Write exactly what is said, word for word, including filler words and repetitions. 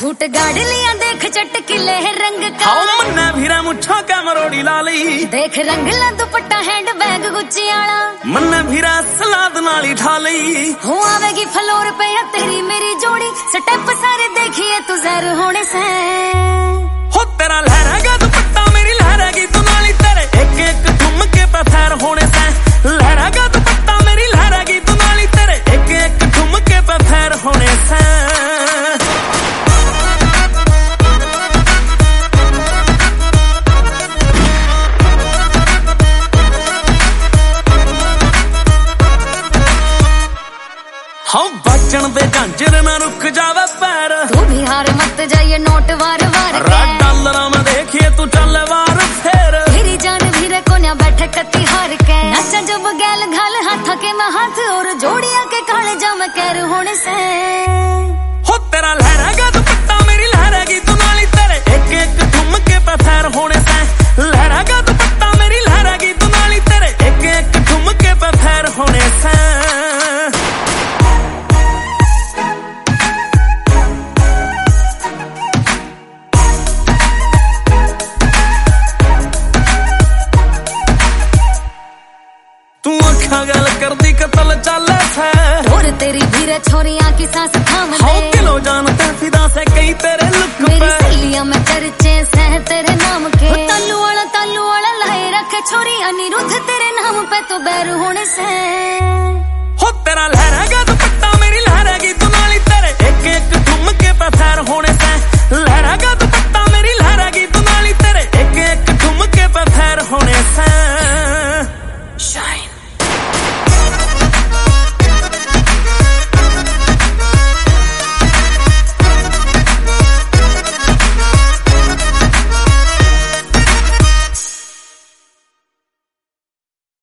Suit गाड़ लिया देख चटकिले रंग का। मन्ना भीरा मुछा क्या मरोड़ी लाली देख रंग ला दुपट्टा हैंड बैग गुच्ची आला। मन्ना भीरा सलाद नाली ढाली हो आवेगी फ्लोर पे या तेरी मेरी जोड़ी। स्टेप सारे देखिए तू जहर होने से हो तेरा लहरागा दुपट्टा मेरी लहरागी तू नाली तेरे एक एक ठुमके पे फैर होने से। लहरागा दुपट्टा मेरी लहरागी तू नाली तेरे एक एक ठुमके पे फैर होने से। हाँ बचन दे झांझर ना रुक जावे पैर तू भी हार मत जाइए नोट वार वार डॉलर में देखिए तू चल वार फेर। मेरी जान भी कोन्या बैठे कती हार के नचा जब गैल घाल हाथ के मैं हाथ और जोड़िया के काले जाम कैर होने से। हो तेरा लहरागा दुपट्टा मेरी लहरागी तू नाली तेरे एक एक ठुमके पे फैर होने से। लहरागा दुपट्टा मेरी लहरागी तू नाली तेरे एक एक ठुमके पे फैर होने से। गल कर दी कतल चले थे और तेरी भीरे छोरियां की सांस थाम ले। हाँ किलो जानते फिदा से कई तेरे लुक मेरी सहेलियां में चर्चे से तेरे नाम के। तालू वाला तालू वाला लाए रखे छोरी अनिरुद्ध तेरे नाम पे तो बैर होने से। हो तेरा लहरागा दुपट्टा मेरी लहरागी तू नाली तेरे एक एक ठुमके पे फैर होने से। लहरागा